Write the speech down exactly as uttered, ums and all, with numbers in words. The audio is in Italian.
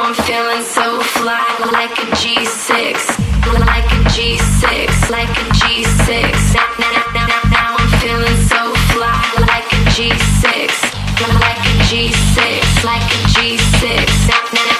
I'm feeling so fly, like a G six, like a G six, like a G six. Now, now, now, now, now I'm feeling so fly, like a G six, like a G six, like a G six. Now, now,